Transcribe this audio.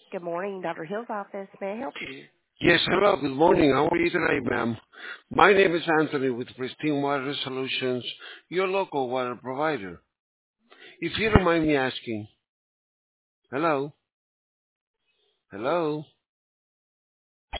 Good morning, Dr. Hill's office. May I help you? Yes, hello. Good morning. How are you today, ma'am? My name is Anthony with Pristine Water Solutions, your local water provider. If you don't mind me asking, hello? Hello?